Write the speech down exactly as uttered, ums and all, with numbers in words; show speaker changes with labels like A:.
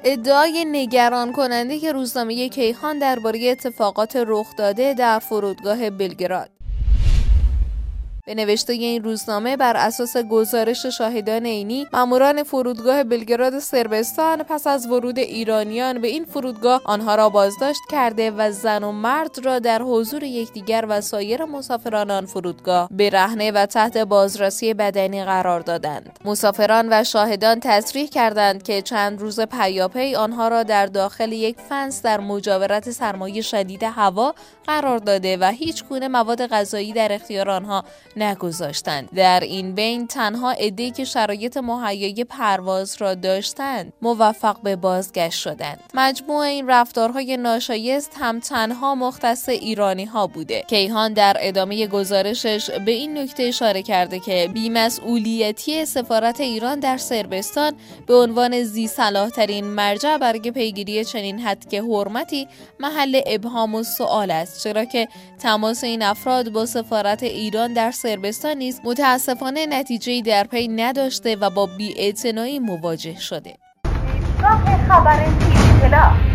A: ادعای نگران کننده که روزنامه کیهان درباره اتفاقات رخ داده در فرودگاه بلگراد. به نوشته این روزنامه بر اساس گزارش شاهدان عینی، ماموران فرودگاه بلگراد صربستان پس از ورود ایرانیان به این فرودگاه آنها را بازداشت کرده و زن و مرد را در حضور یکدیگر و سایر مسافران آن فرودگاه برهنه و تحت بازرسی بدنی قرار دادند. مسافران و شاهدان تصریح کردند که چند روز پیاپی آنها را در داخل یک فنس در مجاورت سرمایه شدید هوا قرار داده و هیچ گونه مواد غذایی در اختیار آنها نگذاشتند. در این بین تنها عده‌ای که شرایط مهیای پرواز را داشتند موفق به بازگشت شدند. مجموع این رفتارهای ناشایست هم تنها مختص ایرانی ها بوده. کیهان در ادامه گزارشش به این نکته اشاره کرده که بی‌مسئولیتی سفارت ایران در صربستان به عنوان ذی صلاح ترین مرجع برای پیگیری چنین حد حرمتی محل ابهام و سؤال است، چرا که تماس این افراد با سفارت ایران در صربستان نیز متاسفانه نتیجه‌ای در پی نداشته و با بی‌اعتنایی مواجه شده.
B: خبر